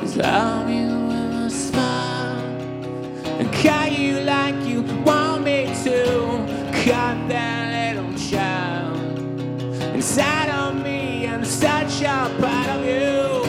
Love you with a smile and call you like you want me to. Cut that little child inside of me, and such a part of you.